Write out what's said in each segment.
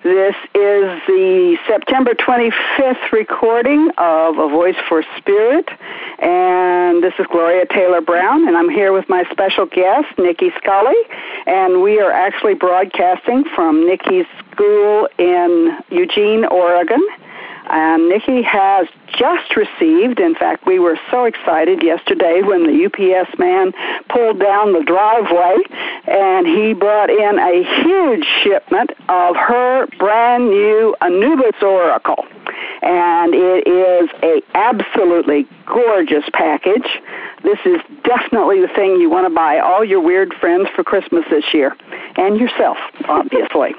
This is the September 25th recording of A Voice for Spirit, and this is Gloria Taylor Brown, and I'm here with my special guest, Nikki Scully, and we are actually broadcasting from Nikki's school in Eugene, Oregon. And Nikki has just received, in fact, we were so excited yesterday when the UPS man pulled down the driveway and he brought in a huge shipment of her brand new Anubis Oracle. And it is a absolutely gorgeous package. This is definitely the thing you want to buy all your weird friends for Christmas this year. And yourself, obviously.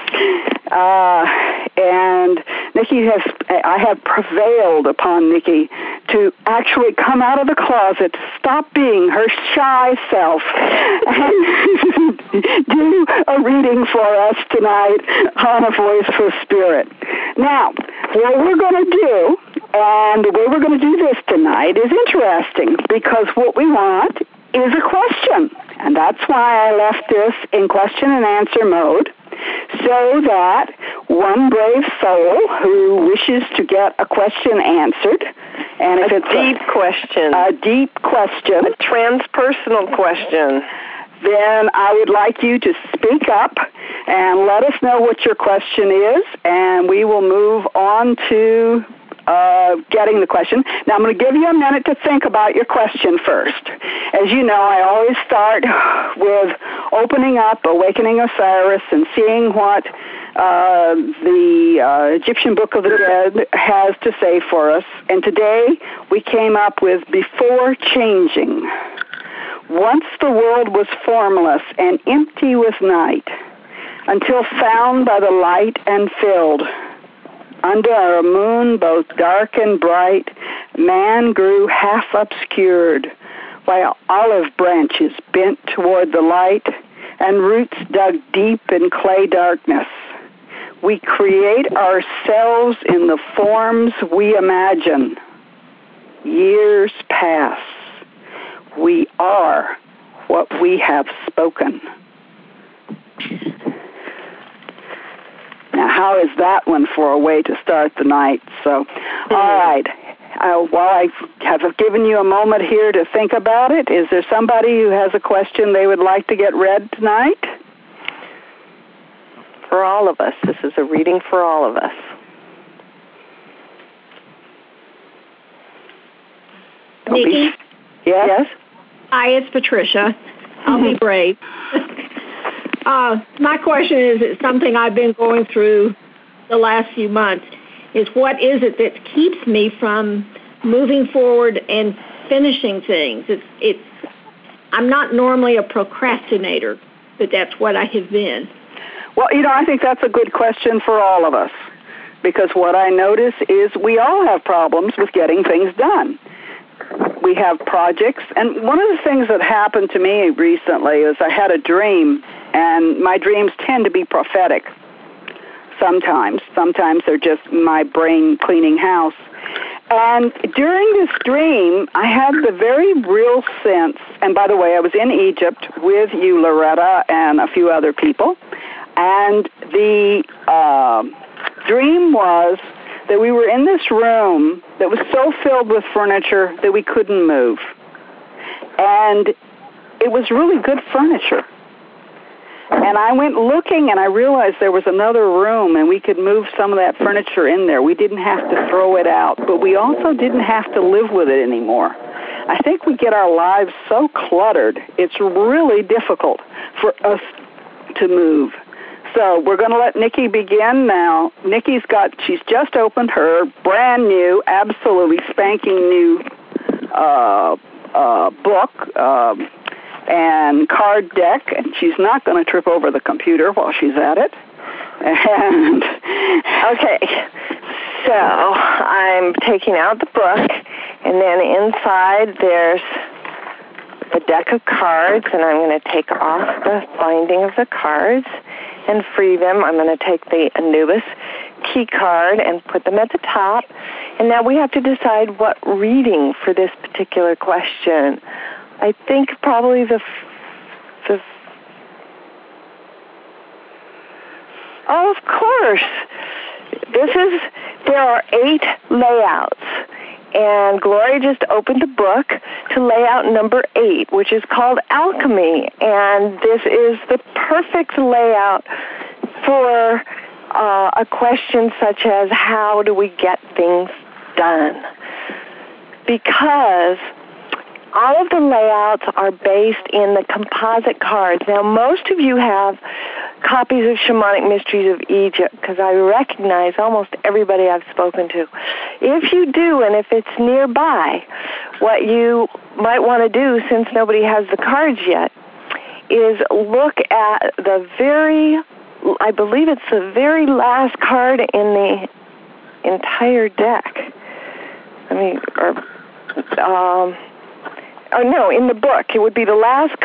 And Nikki I have prevailed upon Nikki to actually come out of the closet, stop being her shy self, and do a reading for us tonight on A Voice for Spirit. Now, what we're going to do, and the way we're going to do this tonight is interesting because what we want is a question. And that's why I left this in question and answer mode, so that one brave soul who wishes to get a question answered, and if it's a deep question, a transpersonal question, then I would like you to speak up and let us know what your question is, and we will move on to getting the question. Now, I'm going to give you a minute to think about your question first. As you know, I always start with opening up, awakening Osiris, and seeing what the Egyptian Book of the Dead has to say for us. And today, we came up with before changing. Once the world was formless and empty with night, until found by the light and filled. Under a moon both dark and bright, man grew half obscured, while olive branches bent toward the light, and roots dug deep in clay darkness. We create ourselves in the forms we imagine. Years pass. We are what we have spoken. Now, how is that one for a way to start the night? So, all right. While I have given you a moment here to think about it, is there somebody who has a question they would like to get read tonight? For all of us. This is a reading for all of us. Nikki? Yes? Hi, it's Patricia. I'll be brave. My question is something I've been going through the last few months, is what is it that keeps me from moving forward and finishing things? I'm not normally a procrastinator, but that's what I have been. Well, I think that's a good question for all of us, because what I notice is we all have problems with getting things done. We have projects, and one of the things that happened to me recently is I had a dream, and my dreams tend to be prophetic sometimes. Sometimes they're just my brain cleaning house. And during this dream, I had the very real sense, and by the way, I was in Egypt with you, Loretta, and a few other people, and the dream was that we were in this room that was so filled with furniture that we couldn't move. And it was really good furniture. And I went looking, and I realized there was another room, and we could move some of that furniture in there. We didn't have to throw it out, but we also didn't have to live with it anymore. I think we get our lives so cluttered, it's really difficult for us to move. So we're going to let Nikki begin now. She's just opened her brand new, absolutely spanking new book and card deck, and she's not going to trip over the computer while she's at it. And okay, so I'm taking out the book, and then inside there's a deck of cards, and I'm going to take off the binding of the cards and free them. I'm going to take the Anubis key card and put them at the top. And now we have to decide what reading for this particular question. I think probably Oh, of course. There are 8 layouts, and Gloria just opened a book to layout number 8, which is called Alchemy, and this is the perfect layout for a question such as how do we get things done? Because all of the layouts are based in the composite cards. Now, most of you have copies of Shamanic Mysteries of Egypt, because I recognize almost everybody I've spoken to. If you do, and if it's nearby, what you might want to do, since nobody has the cards yet, is look at I believe it's the very last card in the entire deck. In the book. It would be the last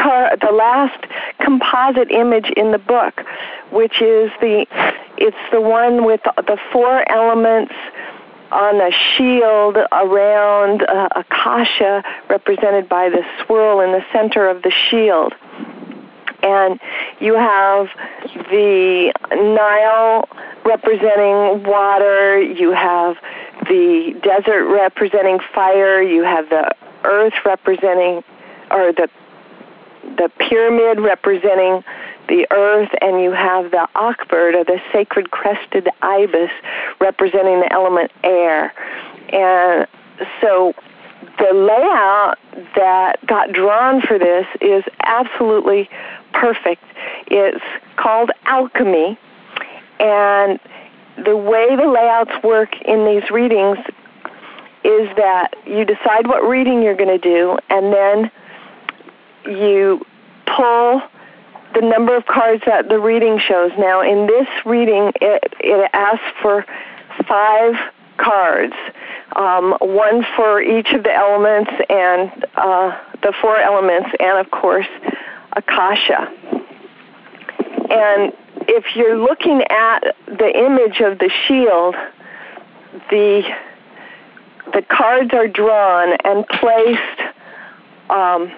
composite image in the book, which is it's the one with the 4 elements on a shield around Akasha, represented by the swirl in the center of the shield. And you have the Nile representing water, you have the desert representing fire, you have the earth representing, or the pyramid representing the earth, and you have the Akbird, or the sacred crested ibis, representing the element air. And so the layout that got drawn for this is absolutely perfect. It's called Alchemy, and the way the layouts work in these readings is that you decide what reading you're going to do, and then you pull the number of cards that the reading shows. Now, in this reading, it asks for 5 cards, one for each of the elements and the 4 elements, and of course, Akasha. And if you're looking at the image of the shield, the cards are drawn and placed on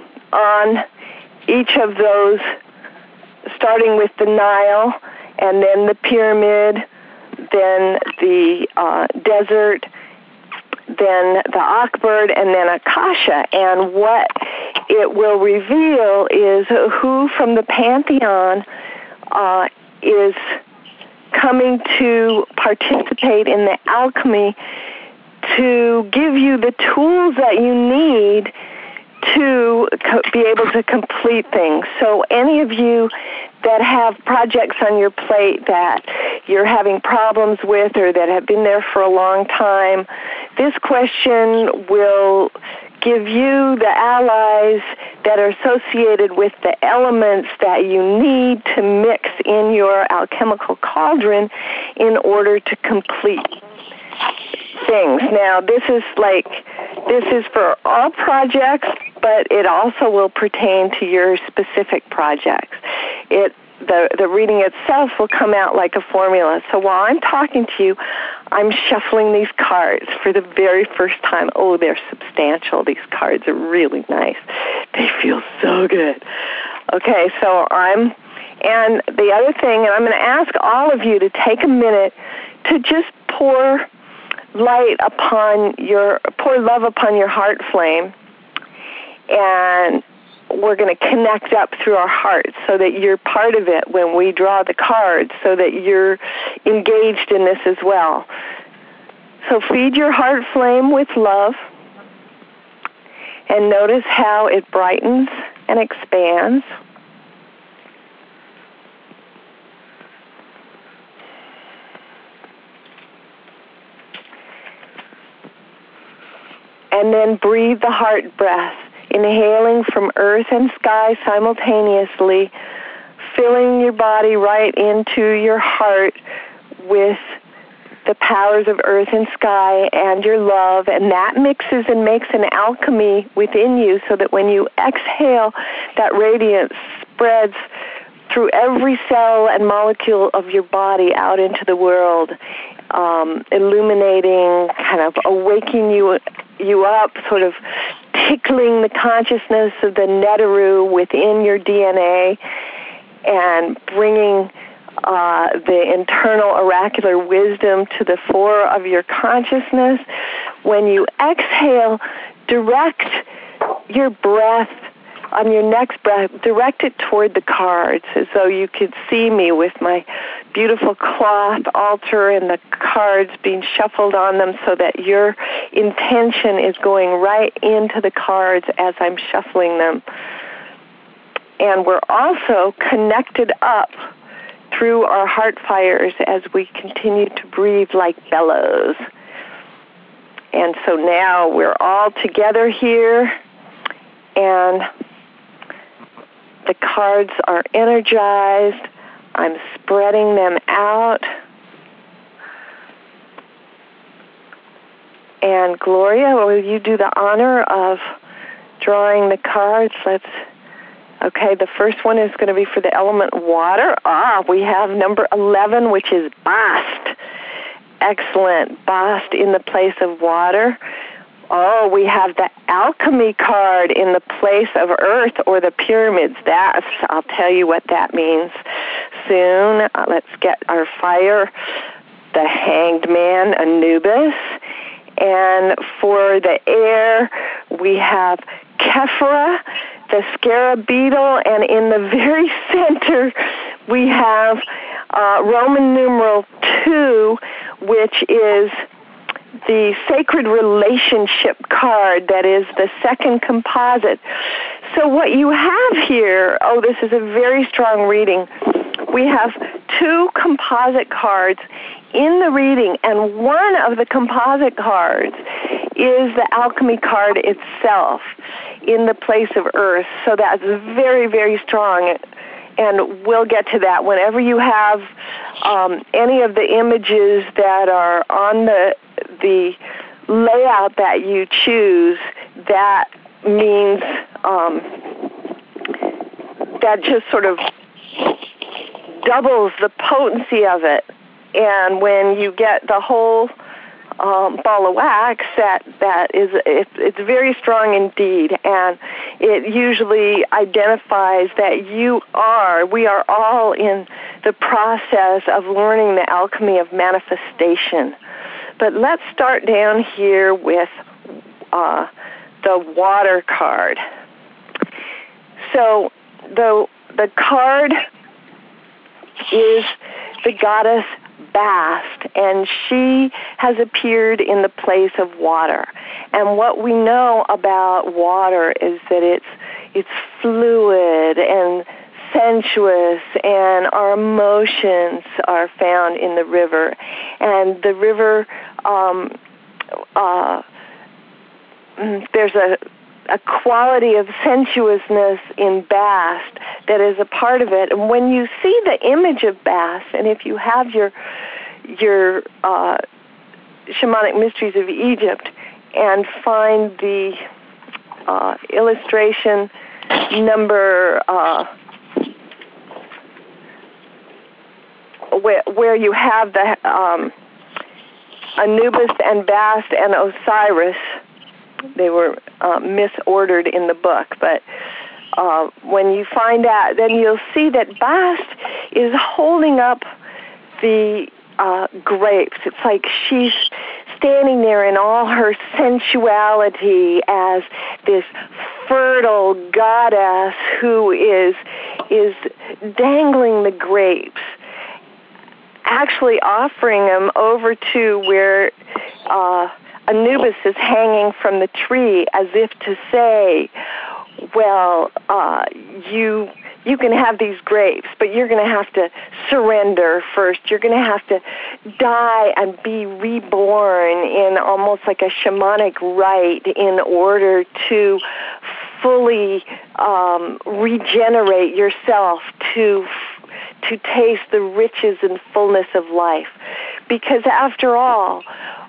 each of those, starting with the Nile, and then the pyramid, then the desert, then the Akbird, and then Akasha. And what it will reveal is who from the pantheon is coming to participate in the alchemy to give you the tools that you need to be able to complete things. So any of you that have projects on your plate that you're having problems with or that have been there for a long time, this question will give you the allies that are associated with the elements that you need to mix in your alchemical cauldron in order to complete things. Now, this is for all projects, but it also will pertain to your specific projects. The reading itself will come out like a formula. So while I'm talking to you, I'm shuffling these cards for the very first time. Oh, they're substantial. These cards are really nice. They feel so good. Okay, and the other thing, and I'm going to ask all of you to take a minute to just pour love upon your heart flame, and we're going to connect up through our hearts so that you're part of it when we draw the cards, so that you're engaged in this as well. So feed your heart flame with love, and notice how it brightens and expands. And then breathe the heart breath, inhaling from earth and sky simultaneously, filling your body right into your heart with the powers of earth and sky and your love, and that mixes and makes an alchemy within you so that when you exhale, that radiance spreads through every cell and molecule of your body out into the world, illuminating, kind of awakening you up, sort of tickling the consciousness of the Neteru within your DNA, and bringing the internal oracular wisdom to the fore of your consciousness. When you exhale, direct your breath on your next breath, direct it toward the cards as though you could see me with my beautiful cloth altar and the cards being shuffled on them so that your intention is going right into the cards as I'm shuffling them. And we're also connected up through our heart fires as we continue to breathe like bellows. And so now we're all together here, and the cards are energized. I'm spreading them out. And Gloria, will you do the honor of drawing the cards? Okay, the first one is going to be for the element water. We have number 11, which is Bast. Excellent. Bast in the place of water. We have the alchemy card in the place of earth or the pyramids. I'll tell you what that means soon. Let's get our fire. The hanged man, Anubis. And for the air, we have Kephra, the scarab beetle, and in the very center, we have Roman numeral 2, which is the sacred relationship card that is the second composite. So what you have here, this is a very strong reading. We have 2 composite cards in the reading, and one of the composite cards is the alchemy card itself in the place of earth. So that's very, very strong. And we'll get to that. Whenever you have any of the images that are on the layout that you choose, that means that just sort of doubles the potency of it. And when you get the whole ball of wax, it's very strong indeed, and it usually identifies that we are all in the process of learning the alchemy of manifestation. But let's start down here with the water card. So the card is the goddess Bast, and she has appeared in the place of water. And what we know about water is that it's fluid and sensuous, and our emotions are found in the river. And the river, there's a quality of sensuousness in Bast that is a part of it. And when you see the image of Bast, and if you have your Shamanic Mysteries of Egypt and find the illustration number where you have the Anubis and Bast and Osiris. They were misordered in the book, but when you find that, then you'll see that Bast is holding up the grapes. It's like she's standing there in all her sensuality as this fertile goddess who is dangling the grapes, actually offering them over to where Anubis is hanging from the tree, as if to say, well, you can have these grapes, but you're going to have to surrender first. You're going to have to die and be reborn in almost like a shamanic rite in order to fully regenerate yourself to taste the riches and fullness of life. Because after all,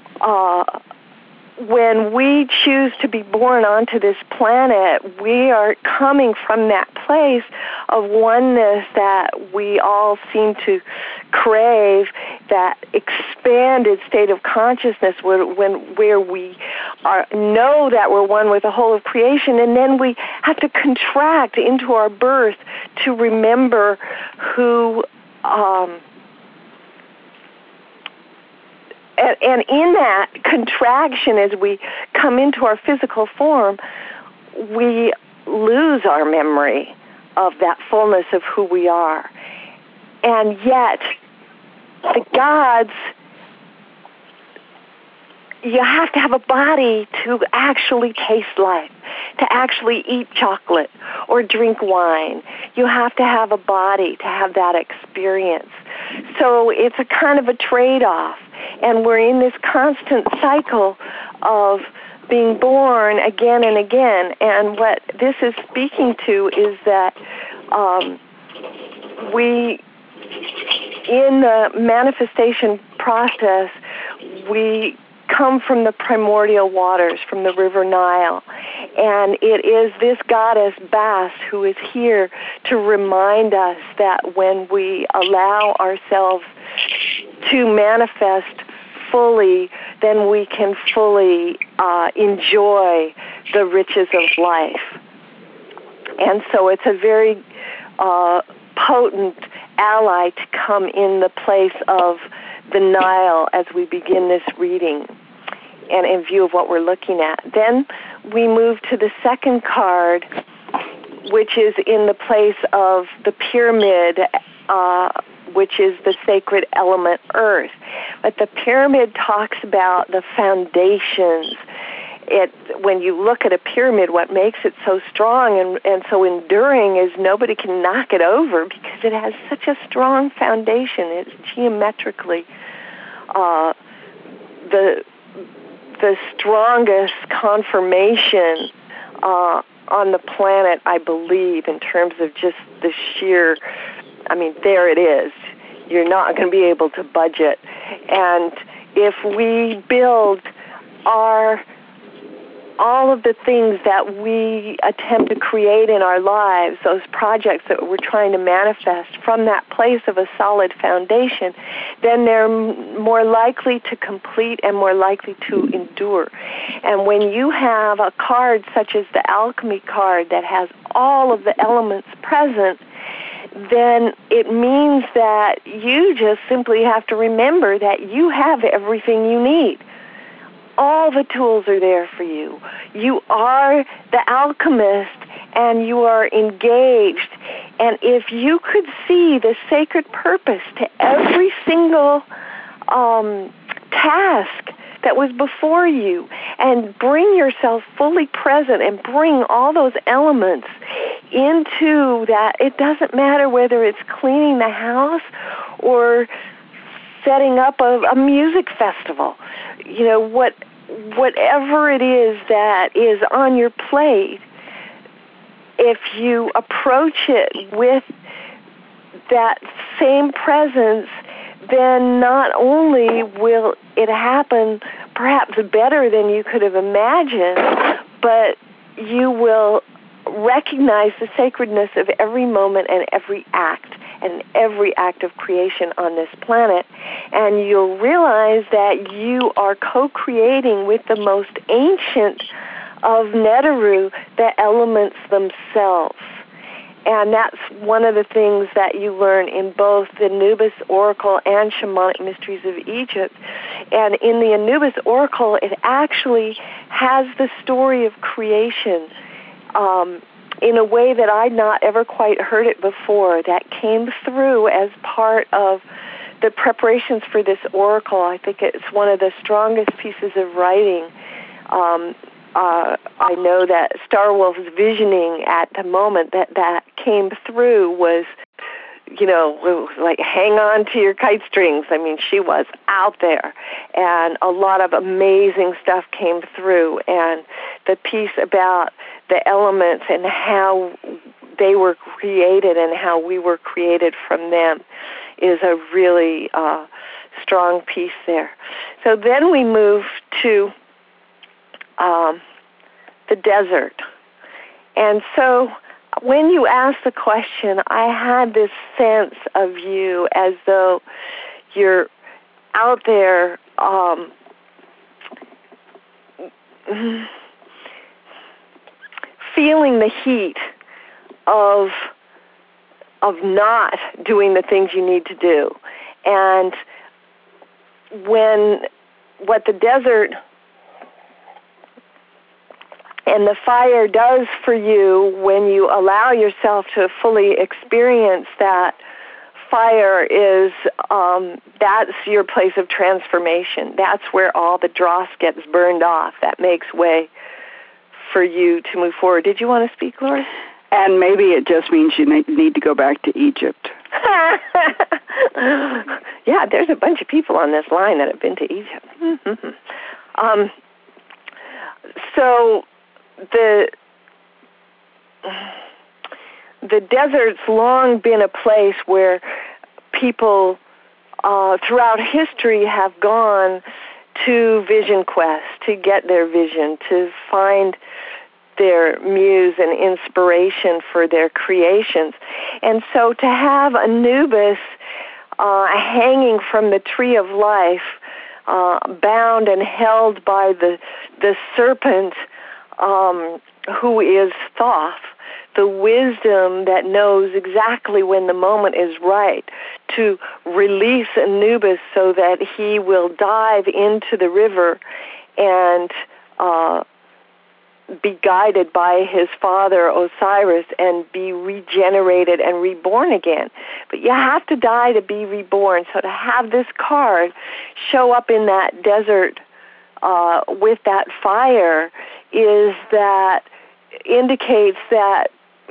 when we choose to be born onto this planet, we are coming from that place of oneness that we all seem to crave, that expanded state of consciousness where we know that we're one with the whole of creation, and then we have to contract into our birth to remember who and in that contraction, as we come into our physical form, we lose our memory of that fullness of who we are. And yet, the gods, you have to have a body to actually taste life, to actually eat chocolate or drink wine. You have to have a body to have that experience. So it's a kind of a trade-off. And we're in this constant cycle of being born again and again. And what this is speaking to is that we, in the manifestation process, we come from the primordial waters, from the River Nile. And it is this goddess Bast who is here to remind us that when we allow ourselves to manifest fully, then we can fully enjoy the riches of life. And so it's a very potent ally to come in the place of the Nile as we begin this reading and in view of what we're looking at. Then we move to the second card, which is in the place of the pyramid, which is the sacred element earth. But the pyramid talks about the foundations. When you look at a pyramid, what makes it so strong and so enduring is nobody can knock it over because it has such a strong foundation. It's geometrically the strongest confirmation on the planet, I believe, in terms of just the sheer, there it is. You're not going to be able to budge it. And if we build all of the things that we attempt to create in our lives, those projects that we're trying to manifest from that place of a solid foundation, then they're more likely to complete and more likely to endure. And when you have a card such as the alchemy card that has all of the elements present, then it means that you just simply have to remember that you have everything you need. All the tools are there for you. You are the alchemist and you are engaged. And if you could see the sacred purpose to every single task that was before you and bring yourself fully present and bring all those elements into that, it doesn't matter whether it's cleaning the house or setting up a music festival. Whatever it is that is on your plate, if you approach it with that same presence, then not only will it happen perhaps better than you could have imagined, but you will recognize the sacredness of every moment and every act of creation on this planet, and you'll realize that you are co-creating with the most ancient of Neteru, the elements themselves. And that's one of the things that you learn in both the Anubis Oracle and Shamanic Mysteries of Egypt. And in the Anubis Oracle, it actually has the story of creation in a way that I'd not ever quite heard it before, that came through as part of the preparations for this oracle. I think it's one of the strongest pieces of writing. I know that Starwolf's visioning at the moment that came through was, like hang on to your kite strings. She was out there, and a lot of amazing stuff came through. And the piece about the elements and how they were created and how we were created from them is a really strong piece there. So then we move to the desert. And so when you asked the question, I had this sense of you as though you're out there feeling the heat of not doing the things you need to do. And what the desert and the fire does for you when you allow yourself to fully experience that fire is that's your place of transformation. That's where all the dross gets burned off. That makes way for you to move forward. Did you want to speak, Laura? And maybe it just means you need to go back to Egypt. Yeah, there's a bunch of people on this line that have been to Egypt. So the desert's long been a place where people throughout history have gone to vision quest, to get their vision, to find their muse and inspiration for their creations. And so to have Anubis hanging from the tree of life, bound and held by the serpent who is Thoth, the wisdom that knows exactly when the moment is right to release Anubis so that he will dive into the river and be guided by his father Osiris and be regenerated and reborn again. But you have to die to be reborn. So to have this card show up in that desert with that fire indicates that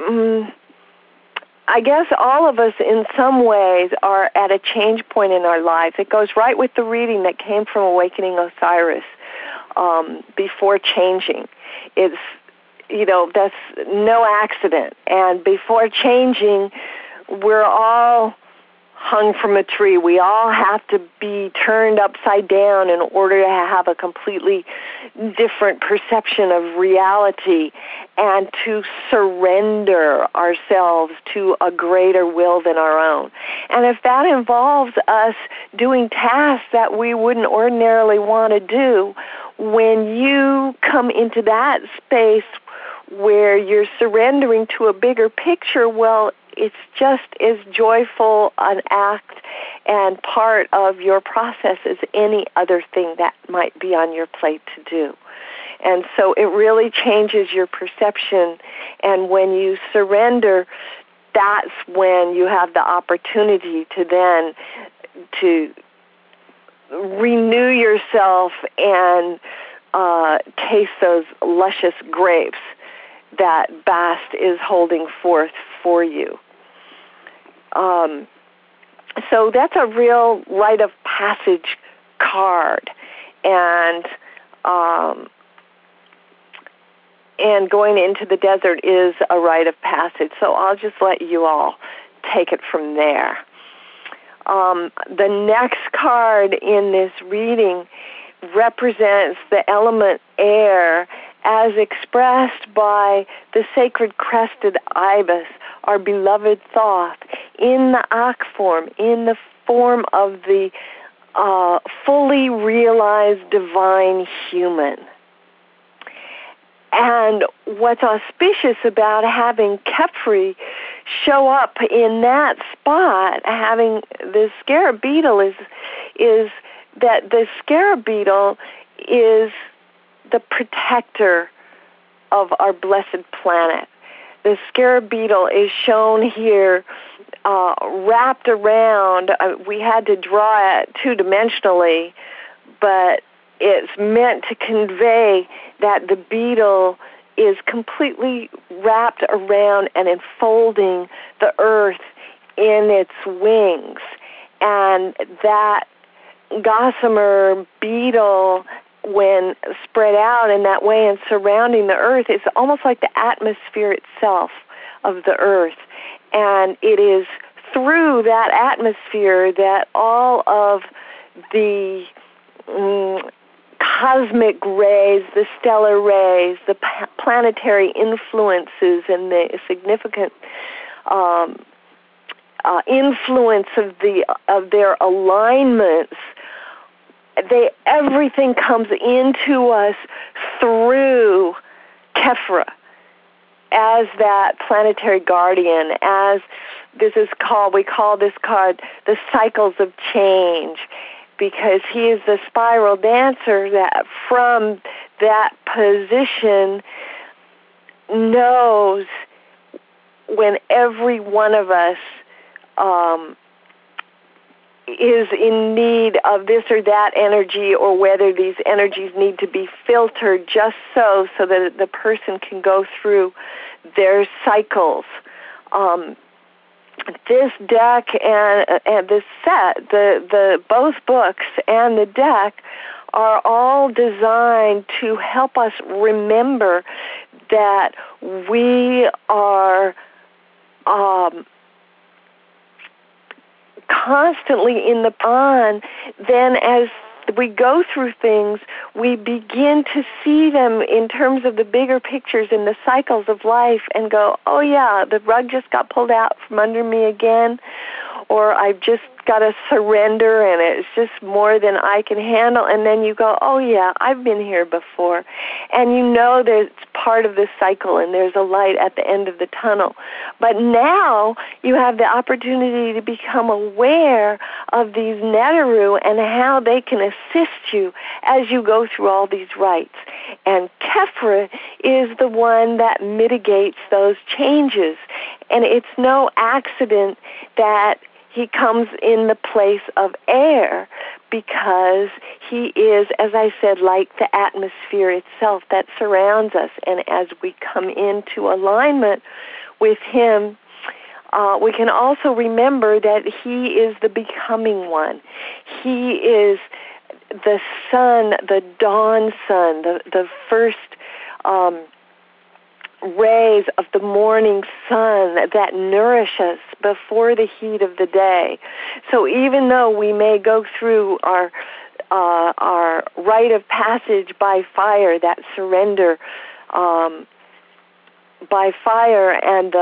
I guess all of us in some ways are at a change point in our lives. It goes right with the reading that came from Awakening Osiris, before changing. It's, that's no accident. And before changing, we're all hung from a tree. We all have to be turned upside down in order to have a completely different perception of reality and to surrender ourselves to a greater will than our own. And if that involves us doing tasks that we wouldn't ordinarily want to do, when you come into that space where you're surrendering to a bigger picture, well, it's just as joyful an act and part of your process as any other thing that might be on your plate to do. And so it really changes your perception. And when you surrender, that's when you have the opportunity to then to renew yourself and taste those luscious grapes that Bast is holding forth for you. So that's a real rite of passage card, and going into the desert is a rite of passage. So I'll just let you all take it from there. The next card in this reading represents the element air as expressed by the sacred crested ibis, our beloved Thoth, in the Akh form, in the form of the fully realized divine human. And what's auspicious about having Khepri show up in that spot, having the scarab beetle, is that the scarab beetle is the protector of our blessed planet. The scarab beetle is shown here wrapped around. We had to draw it two-dimensionally, but it's meant to convey that the beetle is completely wrapped around and enfolding the earth in its wings. And that gossamer beetle, when spread out in that way and surrounding the earth, is almost like the atmosphere itself of the earth. And it is through that atmosphere that all of the cosmic rays, the stellar rays, the planetary influences, and the significant influence of their alignments, everything comes into us through Khepri. as that planetary guardian, as we call this card the cycles of change, because he is the spiral dancer that from that position knows when every one of us is in need of this or that energy, or whether these energies need to be filtered just so that the person can go through their cycles. This deck and this set, the both books and the deck, are all designed to help us remember that we are constantly in the on. Then as we go through things, we begin to see them in terms of the bigger pictures in the cycles of life and go, oh yeah, the rug just got pulled out from under me again, or I've just got to surrender and it's just more than I can handle. And then you go, oh yeah, I've been here before. And you know that it's part of this cycle and there's a light at the end of the tunnel. But now you have the opportunity to become aware of these Neteru and how they can assist you as you go through all these rites. And Kefra is the one that mitigates those changes. And it's no accident that he comes in the place of air, because he is, as I said, like the atmosphere itself that surrounds us. And as we come into alignment with him, we can also remember that he is the becoming one. He is the sun, the dawn sun, the first rays of the morning sun that nourish us before the heat of the day. So even though we may go through our rite of passage by fire, that surrender by fire, and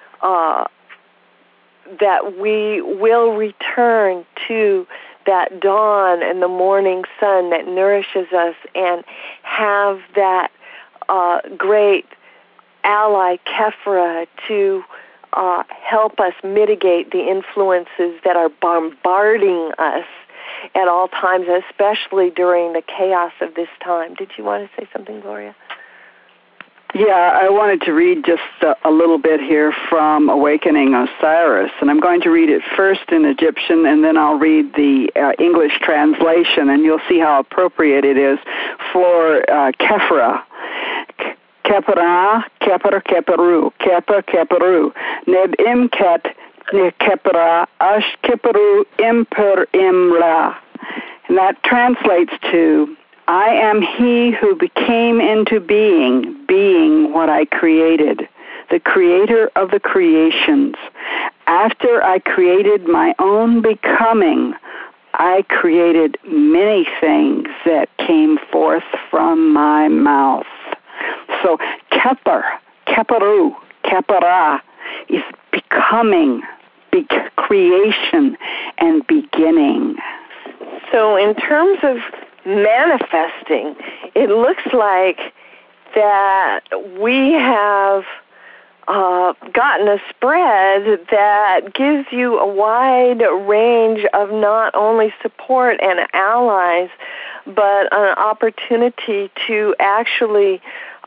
that we will return to that dawn and the morning sun that nourishes us, and have that great ally Kefra to help us mitigate the influences that are bombarding us at all times, especially during the chaos of this time. Did you want to say something, Gloria? Yeah, I wanted to read just a little bit here from Awakening Osiris, and I'm going to read it first in Egyptian, and then I'll read the English translation, and you'll see how appropriate it is for Kefra. Kepra, Kepra, Keperu, Kepa, Keperu, Neb Imket, Kepra, Ash Keperu, Imper Imra. And that translates to, I am he who became into being, being what I created, the creator of the creations. After I created my own becoming, I created many things that came forth from my mouth. So Keper, Keperu, Kepera is becoming, creation, and beginning. So in terms of manifesting, it looks like that we have gotten a spread that gives you a wide range of not only support and allies, but an opportunity to actually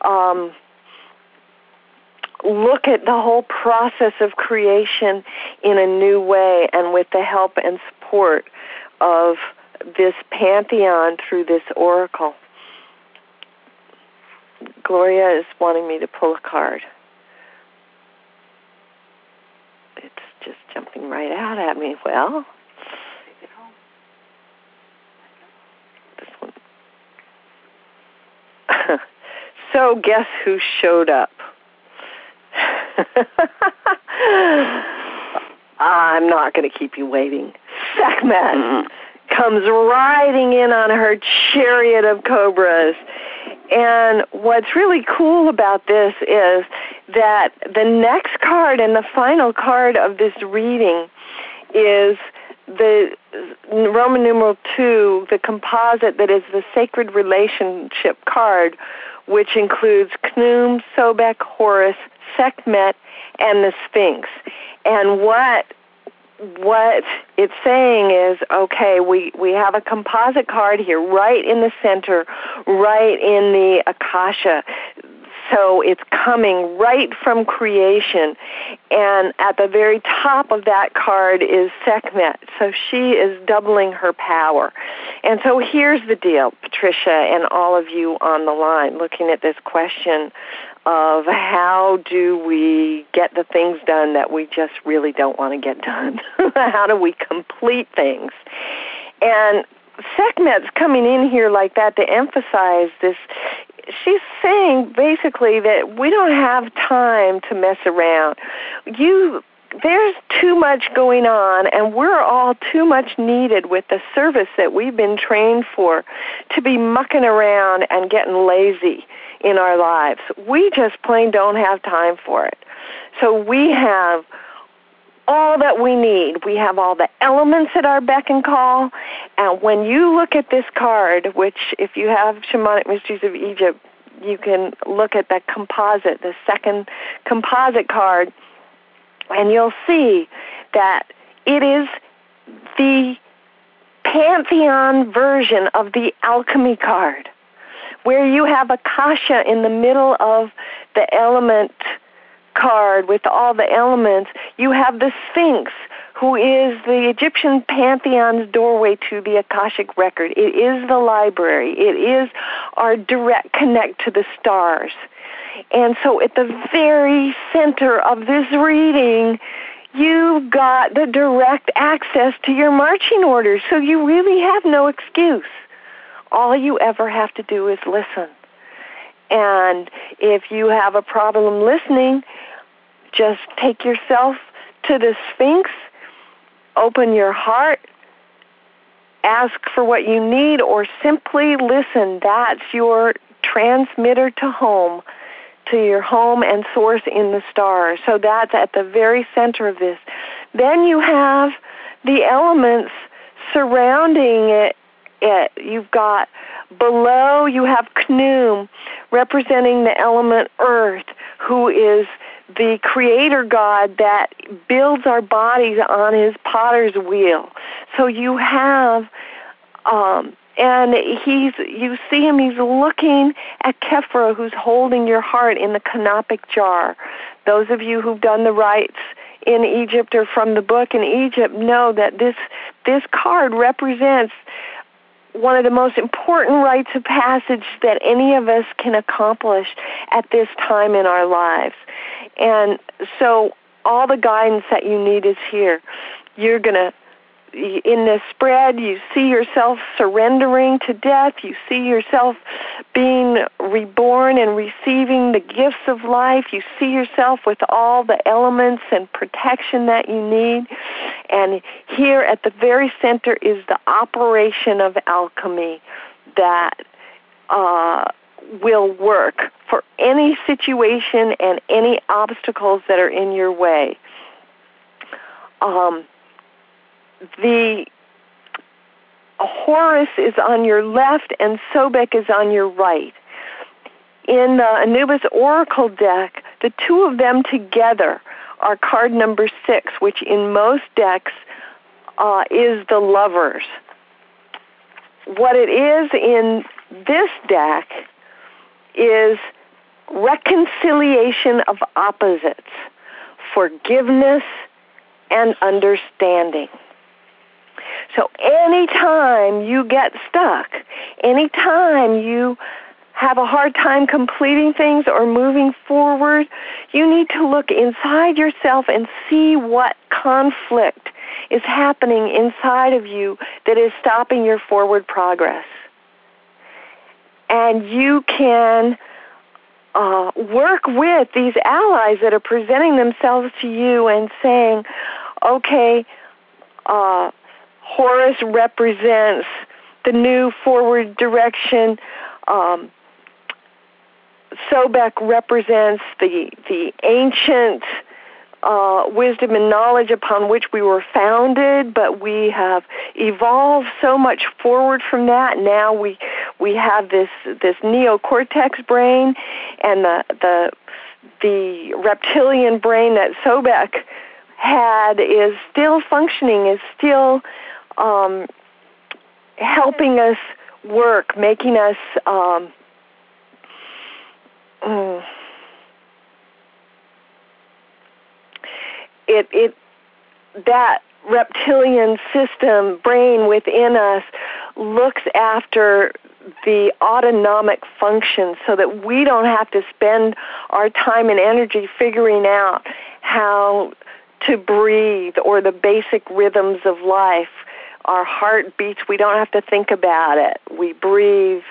look at the whole process of creation in a new way, and with the help and support of this pantheon through this oracle. Gloria is wanting me to pull a card. It's just jumping right out at me. Well, this one. So guess who showed up? I'm not going to keep you waiting. Sekhmet comes riding in on her chariot of cobras. And what's really cool about this is that the next card and the final card of this reading is the Roman numeral 2, the composite that is the sacred relationship card, which includes Khnum, Sobek, Horus, Sekhmet, and the Sphinx. And what it's saying is, okay, we have a composite card here right in the center, right in the Akasha. So it's coming right from creation. And at the very top of that card is Sekhmet. So she is doubling her power. And so here's the deal, Patricia, and all of you on the line looking at this question of how do we get the things done that we just really don't want to get done? How do we complete things? And Sekhmet's coming in here like that to emphasize this. She's saying basically that we don't have time to mess around. There's too much going on, and we're all too much needed with the service that we've been trained for to be mucking around and getting lazy in our lives. We just plain don't have time for it. So we have all that we need. We have all the elements at our beck and call. And when you look at this card, which if you have Shamanic Mysteries of Egypt, you can look at the composite, the second composite card, and you'll see that it is the Pantheon version of the alchemy card, where you have Akasha in the middle of the element card with all the elements. You have the Sphinx, who is the Egyptian pantheon's doorway to the Akashic record. It is the library. It is our direct connect to the stars. And so at the very center of this reading, you've got the direct access to your marching orders, so you really have no excuse. All you ever have to do is listen. And if you have a problem listening, just take yourself to the Sphinx, open your heart, ask for what you need, or simply listen. That's your transmitter to home, to your home and source in the stars. So that's at the very center of this. Then you have the elements surrounding it. You've got below, you have Khnum, representing the element earth, who is the creator god that builds our bodies on his potter's wheel. So you have, and you see him, he's looking at Khepra, who's holding your heart in the canopic jar. Those of you who've done the rites in Egypt or from the book in Egypt know that this card represents one of the most important rites of passage that any of us can accomplish at this time in our lives. And so all the guidance that you need is here. You're going to, in this spread, you see yourself surrendering to death. You see yourself being reborn and receiving the gifts of life. You see yourself with all the elements and protection that you need. And here at the very center is the operation of alchemy that will work for any situation and any obstacles that are in your way. The Horus is on your left and Sobek is on your right. In the Anubis Oracle deck, the two of them together are card number 6, which in most decks is the Lovers. What it is in this deck is reconciliation of opposites, forgiveness, and understanding. So anytime you get stuck, anytime you have a hard time completing things or moving forward, you need to look inside yourself and see what conflict is happening inside of you that is stopping your forward progress. And you can work with these allies that are presenting themselves to you and saying, okay, Horus represents the new forward direction. Sobek represents the ancient wisdom and knowledge upon which we were founded, but we have evolved so much forward from that. Now we we have this neocortex brain, and the reptilian brain that Sobek had is still functioning, is still helping us work, making us that reptilian system brain within us looks after the autonomic function so that we don't have to spend our time and energy figuring out how to breathe or the basic rhythms of life. Our heart beats, we don't have to think about it. We breathe.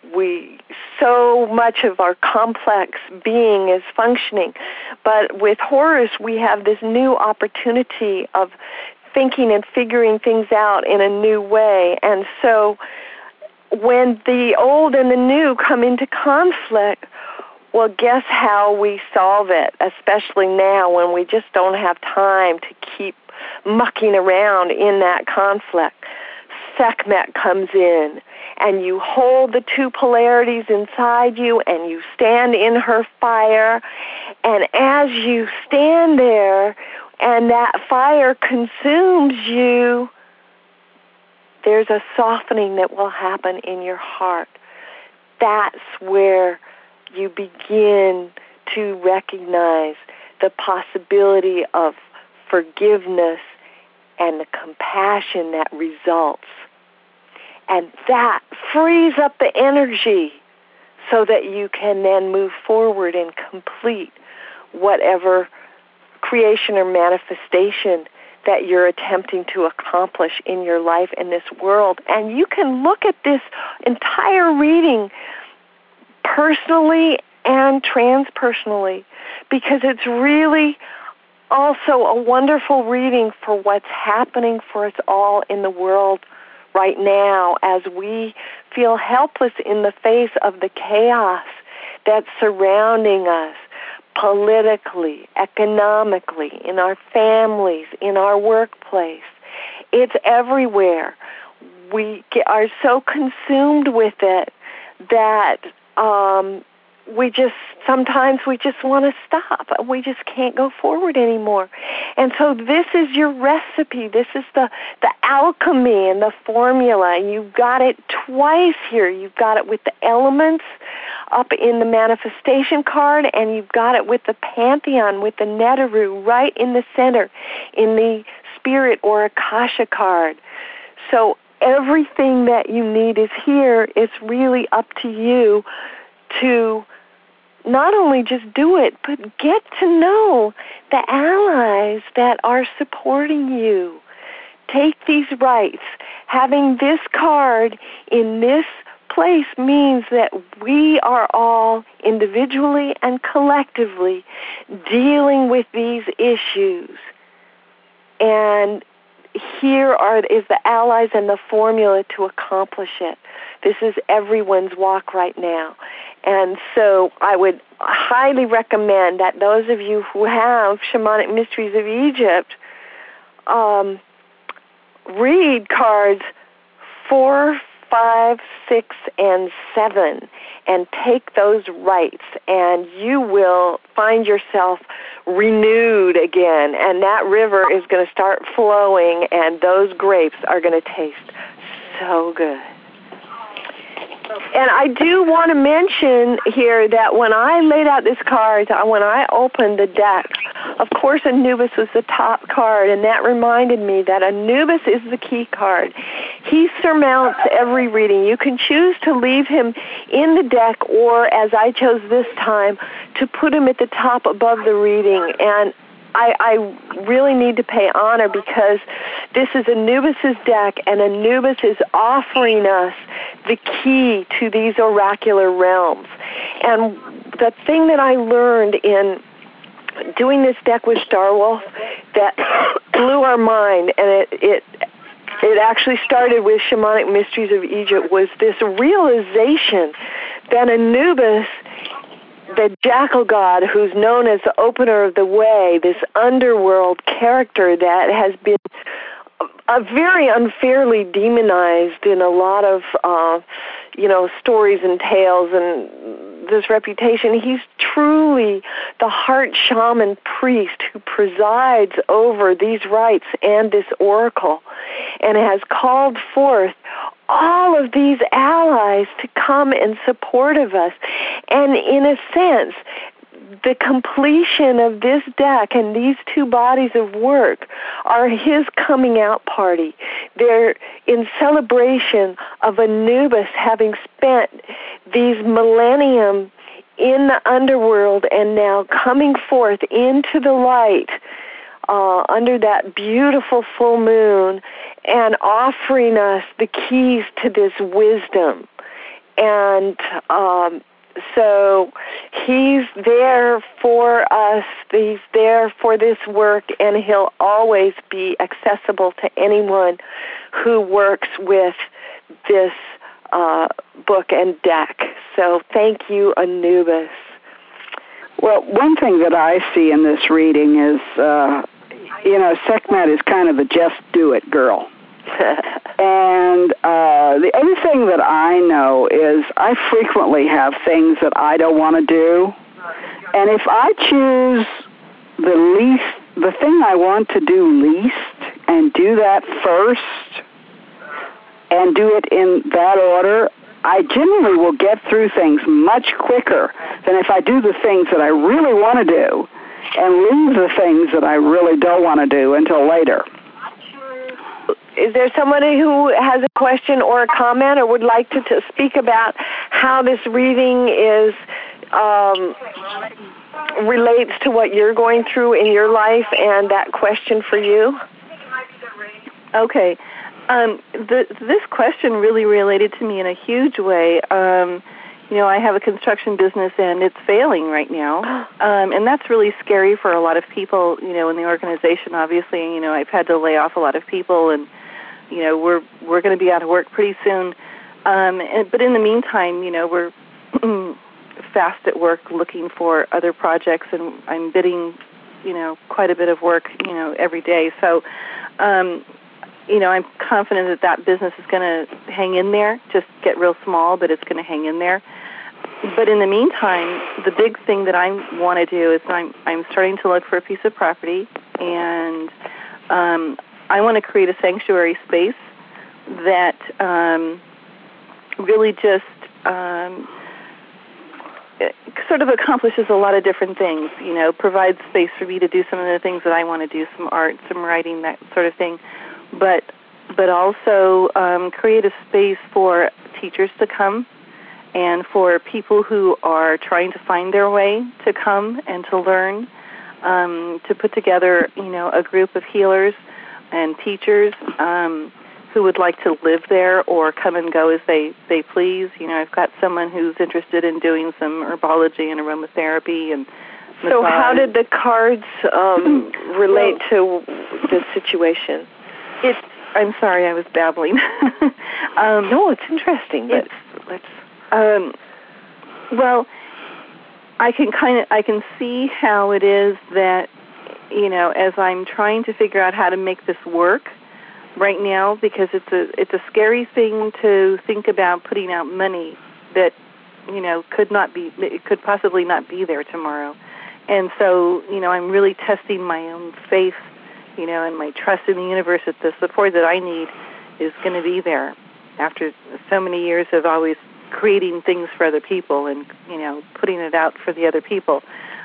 So much of our complex being is functioning. But with Horus, we have this new opportunity of thinking and figuring things out in a new way. And so when the old and the new come into conflict, well, guess how we solve it, especially now when we just don't have time to keep mucking around in that conflict. Sekhmet comes in, and you hold the two polarities inside you, and you stand in her fire, and as you stand there, and that fire consumes you, there's a softening that will happen in your heart. That's where you begin to recognize the possibility of forgiveness and the compassion that results. And that frees up the energy so that you can then move forward and complete whatever creation or manifestation that you're attempting to accomplish in your life in this world. And you can look at this entire reading personally and transpersonally, because it's really also a wonderful reading for what's happening for us all in the world right now as we feel helpless in the face of the chaos that's surrounding us politically, economically, in our families, in our workplace. It's everywhere. We are so consumed with it that sometimes we just want to stop. We just can't go forward anymore. And so this is your recipe. This is the alchemy and the formula. You've got it twice here. You've got it with the elements up in the manifestation card, and you've got it with the Pantheon, with the Neteru right in the center, in the Spirit or Akasha card. So everything that you need is here. It's really up to you to not only just do it, but get to know the allies that are supporting you. Take these rights. Having this card in this place means that we are all individually and collectively dealing with these issues. And here is the allies and the formula to accomplish it. This is everyone's walk right now. And so I would highly recommend that those of you who have Shamanic Mysteries of Egypt read cards 4, 5, 6, and 7 and take those rights, and you will find yourself renewed again, and that river is going to start flowing, and those grapes are going to taste so good. And I do want to mention here that when I laid out this card, when I opened the deck, of course Anubis was the top card, and that reminded me that Anubis is the key card. He surmounts every reading. You can choose to leave him in the deck, or as I chose this time, to put him at the top above the reading. And I really need to pay honor because this is Anubis's deck, and Anubis is offering us the key to these oracular realms. And the thing that I learned in doing this deck with Starwolf that blew our mind, and it actually started with Shamanic Mysteries of Egypt, was this realization that Anubis, the jackal god who's known as the opener of the way, this underworld character that has been very unfairly demonized in a lot of, stories and tales and this reputation. He's truly the heart shaman priest who presides over these rites and this oracle and has called forth all of these allies to come in support of us. And in a sense, the completion of this deck and these two bodies of work are his coming out party. They're in celebration of Anubis having spent these millennium in the underworld and now coming forth into the light under that beautiful full moon and offering us the keys to this wisdom. And so he's there for us, he's there for this work, and he'll always be accessible to anyone who works with this book and deck. So thank you, Anubis. Well, one thing that I see in this reading is, Sekhmet is kind of a just do it girl. And the other thing that I know is I frequently have things that I don't want to do. And if I choose the thing I want to do least and do that first and do it in that order, I generally will get through things much quicker than if I do the things that I really want to do and leave the things that I really don't want to do until later. Is there somebody who has a question or a comment or would like to speak about how this reading is relates to what you're going through in your life and that question for you? Okay. This question really related to me in a huge way. I have a construction business and it's failing right now. And that's really scary for a lot of people, in the organization. Obviously, I've had to lay off a lot of people and, we're going to be out of work pretty soon. But in the meantime, we're fast at work looking for other projects, and I'm bidding, quite a bit of work, every day. So, I'm confident that business is going to hang in there, just get real small, but it's going to hang in there. But in the meantime, the big thing that I want to do is I'm starting to look for a piece of property, and I want to create a sanctuary space that really just sort of accomplishes a lot of different things, provides space for me to do some of the things that I want to do, some art, some writing, that sort of thing, but also create a space for teachers to come and for people who are trying to find their way to come and to learn, to put together, a group of healers and teachers who would like to live there or come and go as they please. I've got someone who's interested in doing some herbology and aromatherapy and massage. So how did the cards relate to this situation? I'm sorry, I was babbling. No, it's interesting. But well, I can see how it is that, as I'm trying to figure out how to make this work right now, because it's a scary thing to think about putting out money that, could possibly not be there tomorrow. And so, I'm really testing my own faith, and my trust in the universe that the support that I need is going to be there after so many years of always creating things for other people and, putting it out for the other people.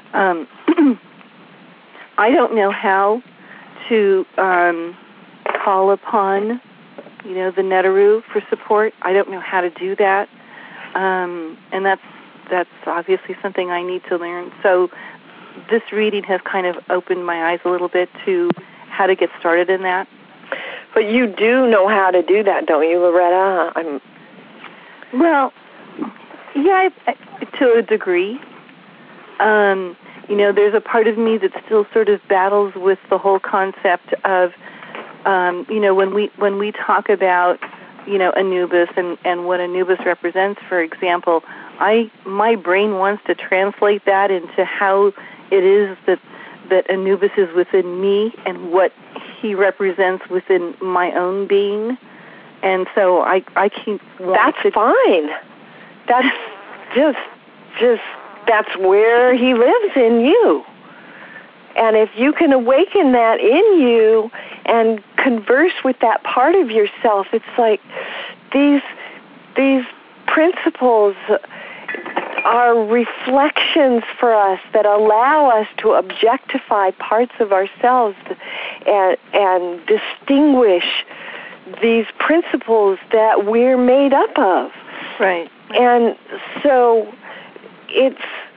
I don't know how to call upon, the Neteru for support. I don't know how to do that. And that's obviously something I need to learn. So this reading has kind of opened my eyes a little bit to how to get started in that. But you do know how to do that, don't you, Loretta? Well, yeah, to a degree. There's a part of me that still sort of battles with the whole concept of, when we talk about, Anubis and what Anubis represents, for example, my brain wants to translate that into how it is that Anubis is within me and what he represents within my own being. And so I keep That's fine. That's just that's where he lives in you. And if you can awaken that in you and converse with that part of yourself, it's like these principles are reflections for us that allow us to objectify parts of ourselves and distinguish these principles that we're made up of. Right. And so it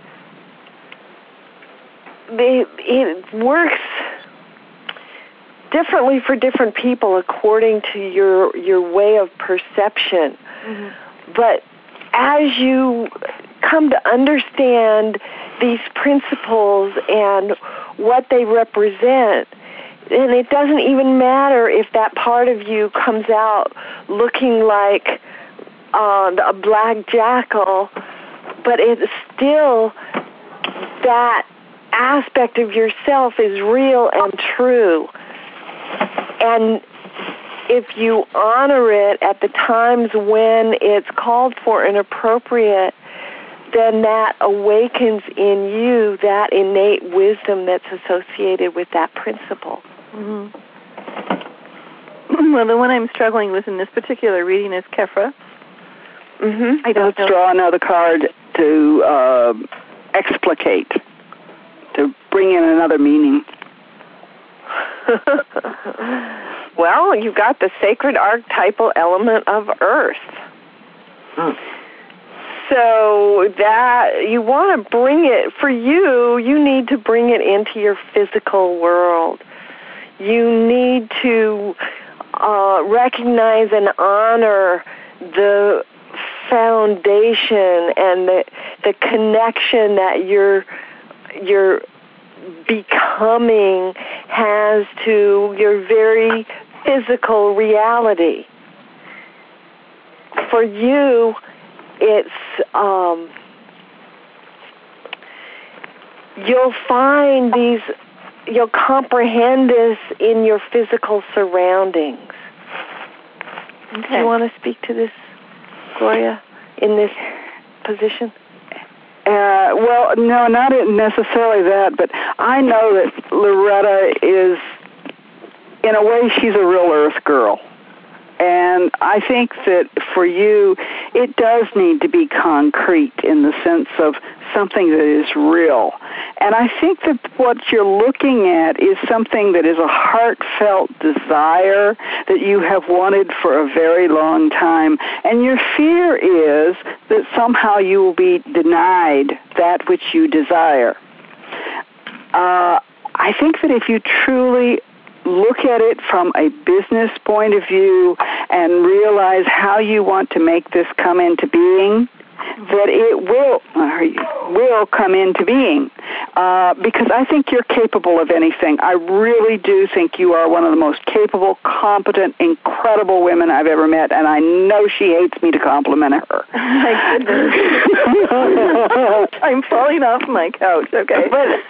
works differently for different people according to your way of perception. Mm-hmm. But as you come to understand these principles and what they represent, and it doesn't even matter if that part of you comes out looking like a black jackal, but it's still that aspect of yourself is real and true. And if you honor it at the times when it's called for and appropriate, then that awakens in you that innate wisdom that's associated with that principle. Mm-hmm. Well, the one I'm struggling with in this particular reading is Kefra. Mm-hmm. Let's draw another card to explicate, to bring in another meaning. Well, you got the sacred archetypal element of earth. So that you want to bring it, for you need to bring it into your physical world. You need to recognize and honor the foundation and the connection that you're becoming has to your very physical reality. For you, it's you'll comprehend this in your physical surroundings. Okay. Do you want to speak to this, Gloria, in this position? Well, no, not necessarily that, but I know that Loretta is, in a way, she's a real earth girl. And I think that for you, it does need to be concrete in the sense of something that is real. And I think that what you're looking at is something that is a heartfelt desire that you have wanted for a very long time. And your fear is that somehow you will be denied that which you desire. I think that if you truly look at it from a business point of view and realize how you want to make this come into being, that it will come into being. Because I think you're capable of anything. I really do think you are one of the most capable, competent, incredible women I've ever met, and I know she hates me to compliment her. My goodness. I'm falling off my couch, okay.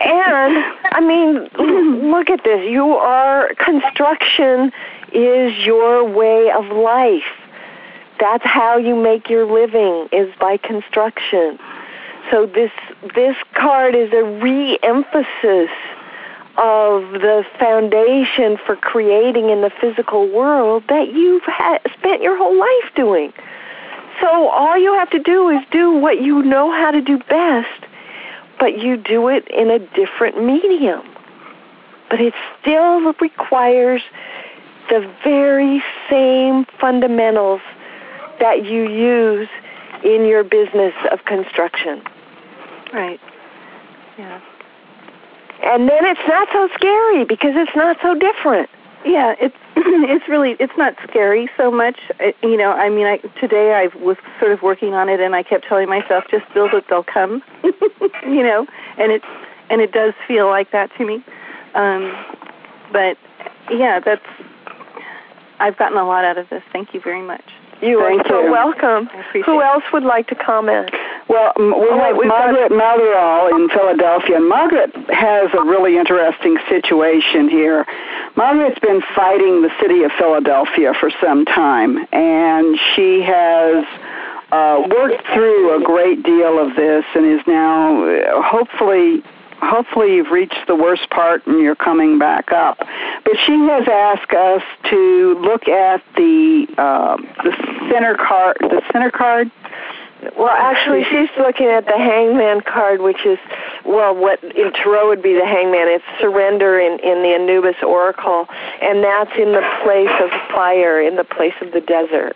Look at this. Construction is your way of life. That's how you make your living, is by construction. So this card is a re-emphasis of the foundation for creating in the physical world that you've spent your whole life doing. So all you have to do is do what you know how to do best, but you do it in a different medium. But it still requires the very same fundamentals that you use in your business of construction. Right. Yeah. And then it's not so scary because it's not so different. Yeah, it's not scary so much. Today I was sort of working on it, and I kept telling myself, just build it, they'll come. And it does feel like that to me. But yeah, I've gotten a lot out of this. Thank you very much. You are so welcome. Who else would like to comment? Well, have Margaret Malderall in Philadelphia. And Margaret has a really interesting situation here. Margaret's been fighting the city of Philadelphia for some time, and she has worked through a great deal of this and is now hopefully you've reached the worst part and you're coming back up. But she has asked us to look at the center card. The center card. Well, actually, she's looking at the Hangman card, which is, well, what in Tarot would be the Hangman. It's surrender in the Anubis Oracle, and that's in the place of fire, in the place of the desert.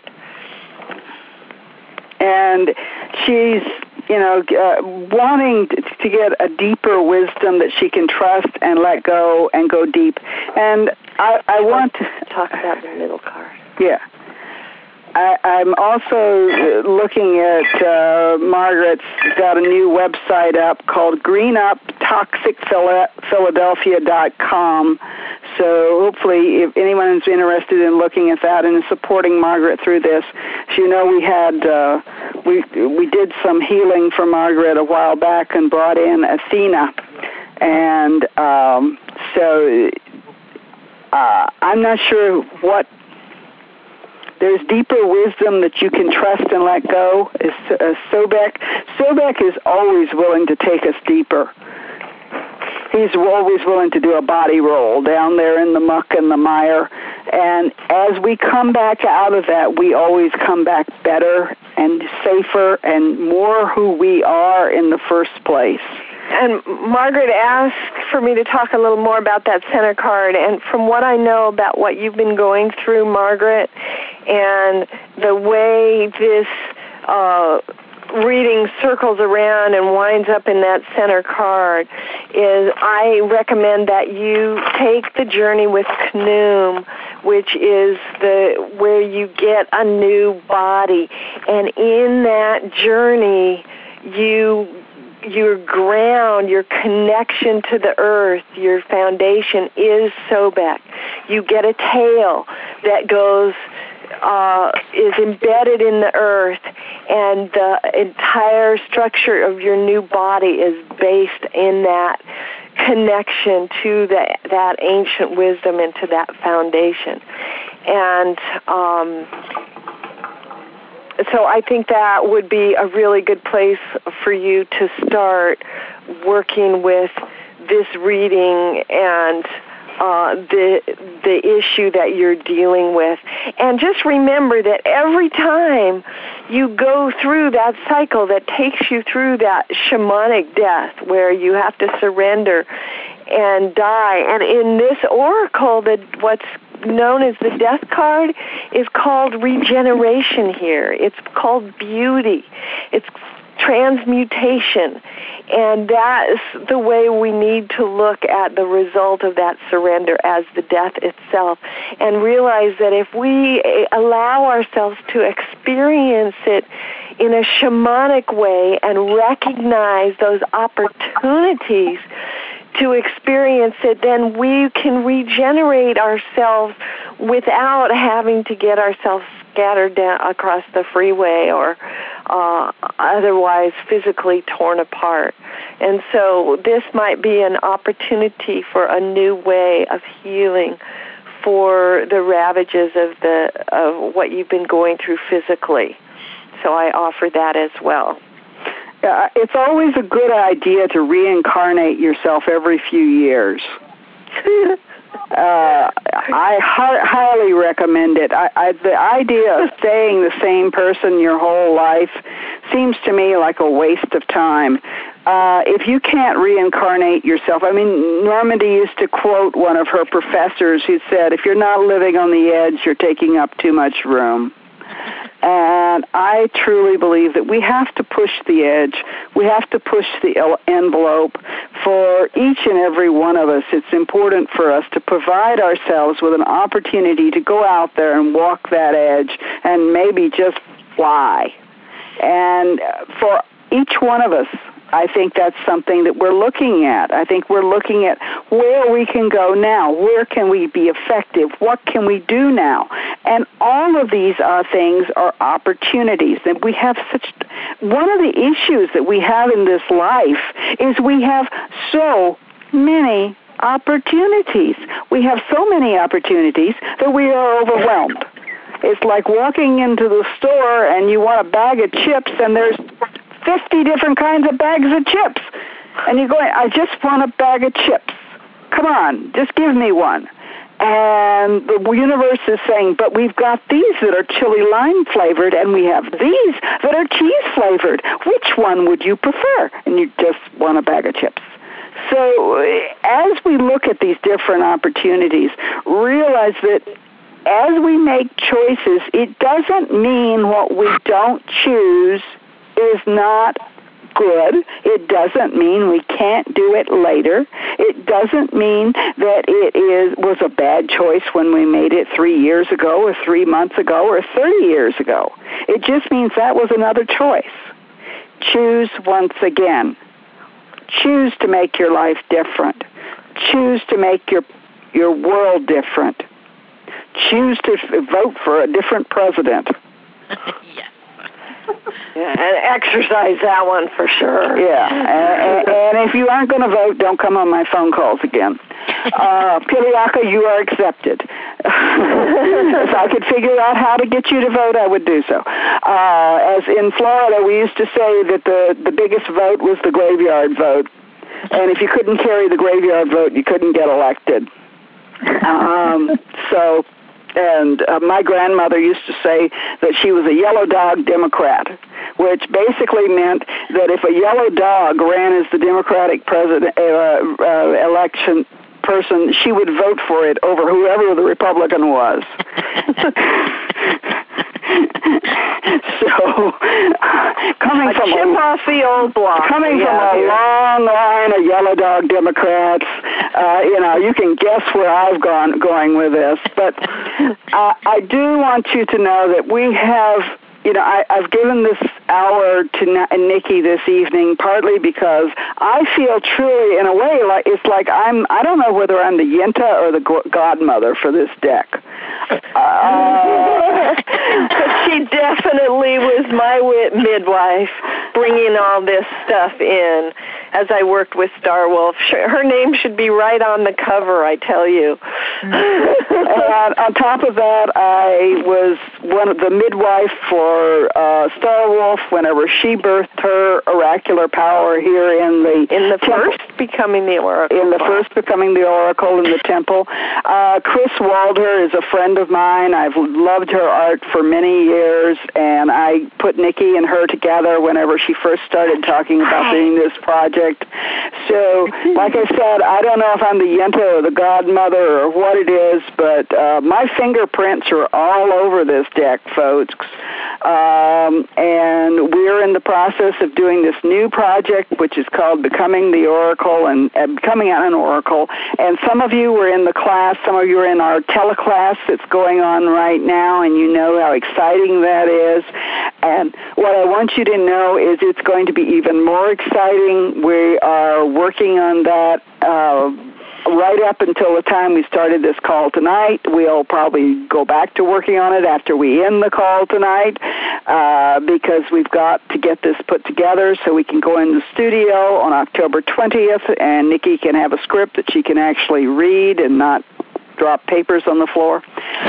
And she's, wanting to get a deeper wisdom that she can trust and let go and go deep. And I want to talk about the middle card. Yeah. I'm also looking at Margaret's got a new website up called greenuptoxicphiladelphia.com. So hopefully if anyone's interested in looking at that and supporting Margaret through this, as you know, we had we did some healing for Margaret a while back and brought in Athena. And so I'm not sure what. There's deeper wisdom that you can trust and let go. Is Sobek. Sobek is always willing to take us deeper. He's always willing to do a body roll down there in the muck and the mire. And as we come back out of that, we always come back better and safer and more who we are in the first place. And Margaret asked for me to talk a little more about that center card. And from what I know about what you've been going through, Margaret, and the way this reading circles around and winds up in that center card, is I recommend that you take the journey with Khnum, which is where you get a new body. And in that journey, your ground, your connection to the earth, your foundation is Sobek. You get a tail that goes, is embedded in the earth, and the entire structure of your new body is based in that connection to that ancient wisdom and to that foundation. And so I think that would be a really good place for you to start working with this reading and the issue that you're dealing with. And just remember that every time you go through that cycle that takes you through that shamanic death where you have to surrender and die, and in this oracle, that what's known as the death card is called regeneration here. It's called beauty. It's transmutation. And that is the way we need to look at the result of that surrender as the death itself, and realize that if we allow ourselves to experience it in a shamanic way and recognize those opportunities to experience it, then we can regenerate ourselves without having to get ourselves scattered down across the freeway or otherwise physically torn apart. And so this might be an opportunity for a new way of healing for the ravages of what you've been going through physically. So I offer that as well. It's always a good idea to reincarnate yourself every few years. I highly recommend it. The idea of staying the same person your whole life seems to me like a waste of time. If you can't reincarnate yourself, I mean, Normandy used to quote one of her professors who said, if you're not living on the edge, you're taking up too much room. And I truly believe that we have to push the edge. We have to push the envelope. For each and every one of us, it's important for us to provide ourselves with an opportunity to go out there and walk that edge and maybe just fly. And for each one of us, I think that's something that we're looking at. I think we're looking at where we can go now. Where can we be effective? What can we do now? And all of these things are opportunities. And we have one of the issues that we have in this life is we have so many opportunities. We have so many opportunities that we are overwhelmed. It's like walking into the store and you want a bag of chips and there's 50 different kinds of bags of chips. And you're going, I just want a bag of chips. Come on, just give me one. And the universe is saying, but we've got these that are chili lime flavored and we have these that are cheese flavored. Which one would you prefer? And you just want a bag of chips. So as we look at these different opportunities, realize that as we make choices, it doesn't mean what we don't choose is not good. It doesn't mean we can't do it later. It doesn't mean that it was a bad choice when we made it 3 years ago or 3 months ago or 30 years ago. It just means that was another choice. Choose once again. Choose to make your life different. Choose to make your world different. Choose to vote for a different president. Yes. Yeah, and exercise that one for sure. Yeah, and if you aren't going to vote, don't come on my phone calls again. Piliaka, you are accepted. If I could figure out how to get you to vote, I would do so. As in Florida, we used to say that the biggest vote was the graveyard vote. And if you couldn't carry the graveyard vote, you couldn't get elected. And my grandmother used to say that she was a yellow dog Democrat, which basically meant that if a yellow dog ran as the Democratic president election person, she would vote for it over whoever the Republican was. So, coming from off the old block, from a long line of yellow dog Democrats, you can guess where I've going with this. But I do want you to know that we have. I've given this hour to Nikki this evening partly because I feel truly, in a way, like it's like I don't know whether I'm the Yenta or the godmother for this deck. She definitely was my midwife, bringing all this stuff in as I worked with Starwolf. Her name should be right on the cover, I tell you. And on top of that, I was one of the midwife for Starwolf whenever she birthed her oracular power here in the first becoming the oracle. In the first becoming the oracle in the temple. Chris Walder is a friend of mine. I've loved her art for many years, and I put Nikki and her together whenever she first started talking about doing this project. So, like I said, I don't know if I'm the Yenta or the godmother or what it is, but my fingerprints are all over this deck, folks. And we're in the process of doing this new project, which is called Becoming the Oracle and Becoming an Oracle. And some of you were in the class, some of you are in our teleclass that's going on right now, and you know how exciting that is. And what I want you to know is it's going to be even more exciting. We are working on that right up until the time we started this call tonight. We'll probably go back to working on it after we end the call tonight because we've got to get this put together so we can go in the studio on October 20th and Nikki can have a script that she can actually read and not drop papers on the floor.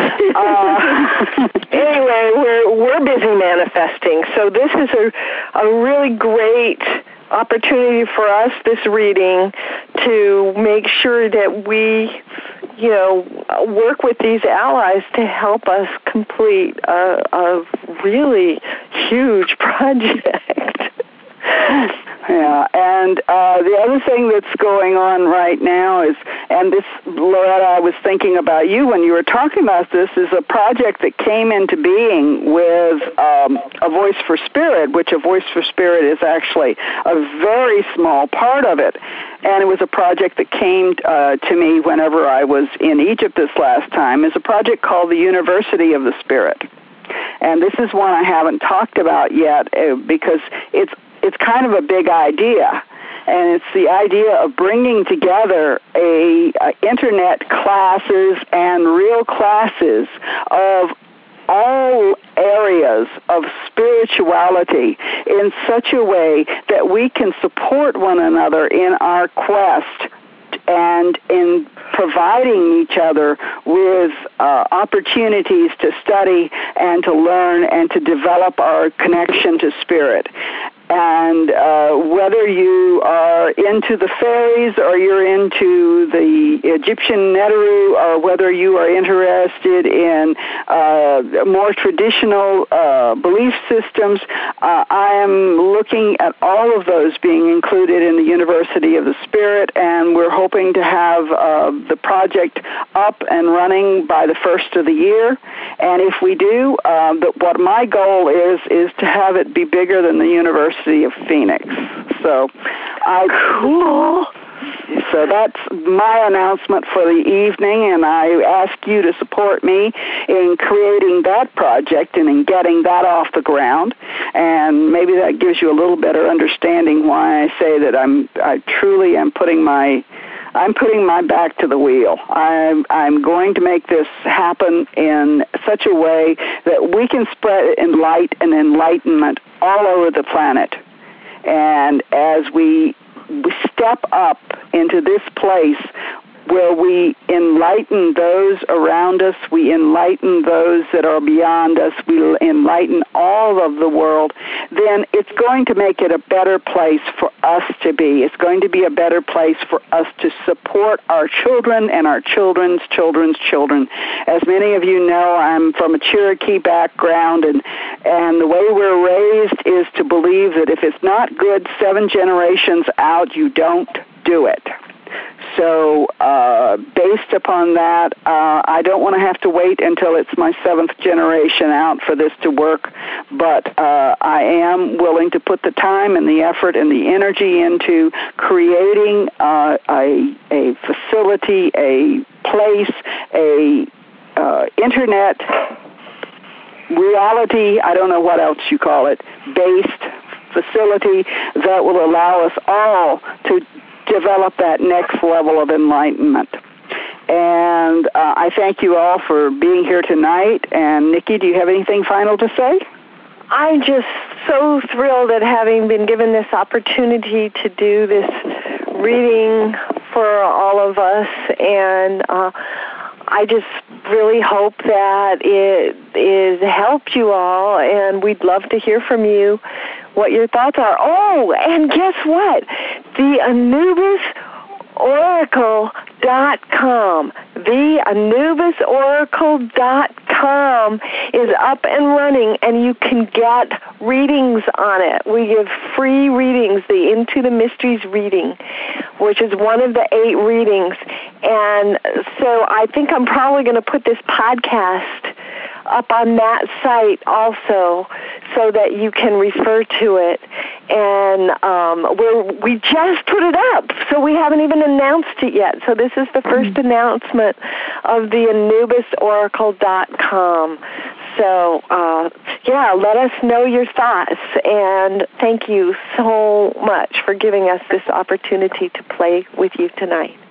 Anyway, we're busy manifesting, so this is a really great opportunity for us, this reading, to make sure that we, work with these allies to help us complete a really huge project. Yeah, and the other thing that's going on right now is, and this, Loretta, I was thinking about you when you were talking about this, is a project that came into being with A Voice for Spirit, which A Voice for Spirit is actually a very small part of it. And it was a project that came to me whenever I was in Egypt this last time, is a project called the University of the Spirit. And this is one I haven't talked about yet because it's kind of a big idea, and it's the idea of bringing together internet classes and real classes of all areas of spirituality in such a way that we can support one another in our quest and in providing each other with opportunities to study and to learn and to develop our connection to spirit. And whether you are into the fairies or you're into the Egyptian Neteru, or whether you are interested in more traditional belief systems, I am looking at all of those being included in the University of the Spirit, and we're hoping to have the project up and running by the first of the year. And if we do, what my goal is to have it be bigger than the University of Phoenix. So, cool. So that's my announcement for the evening, and I ask you to support me in creating that project and in getting that off the ground. And maybe that gives you a little better understanding why I say that I truly am putting my back to the wheel. I'm going to make this happen in such a way that we can spread light and enlightenment all over the planet. And as we step up into this place where we enlighten those around us, we enlighten those that are beyond us, we enlighten all of the world, then it's going to make it a better place for us to be. It's going to be a better place for us to support our children and our children's children's children. As many of you know, I'm from a Cherokee background, and the way we're raised is to believe that if it's not good 7 generations out, you don't do it. So based upon that, I don't want to have to wait until it's my 7th generation out for this to work, but I am willing to put the time and the effort and the energy into creating a facility, a place, a internet reality, I don't know what else you call it, based facility that will allow us all to develop that next level of enlightenment. And I thank you all for being here tonight. And Nikki, do you have anything final to say? I'm just so thrilled at having been given this opportunity to do this reading for all of us, and I just really hope that it is helped you all, and we'd love to hear from you what your thoughts are. Oh, and guess what? The AnubisOracle.com. The AnubisOracle.com is up and running, and you can get readings on it. We give free readings, the Into the Mysteries reading, which is one of the 8 readings. And so I think I'm probably going to put this podcast up on that site also, so that you can refer to it. And we just put it up, so we haven't even announced it yet. So this is the first announcement of the AnubisOracle.com. So, let us know your thoughts. And thank you so much for giving us this opportunity to play with you tonight.